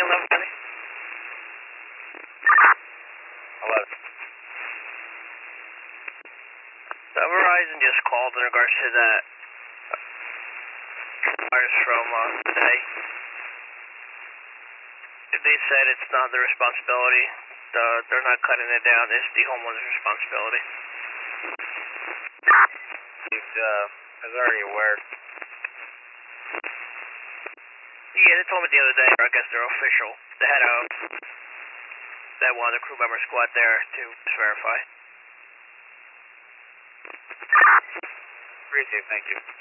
County? 11. Verizon just called in regards to that wires from today. They said it's not their responsibility. They're not cutting it down. It's the homeowner's responsibility. I was already aware. Yeah, they told me the other day, or I guess they're official. They had one of the crew members go out there to verify. Appreciate it, thank you.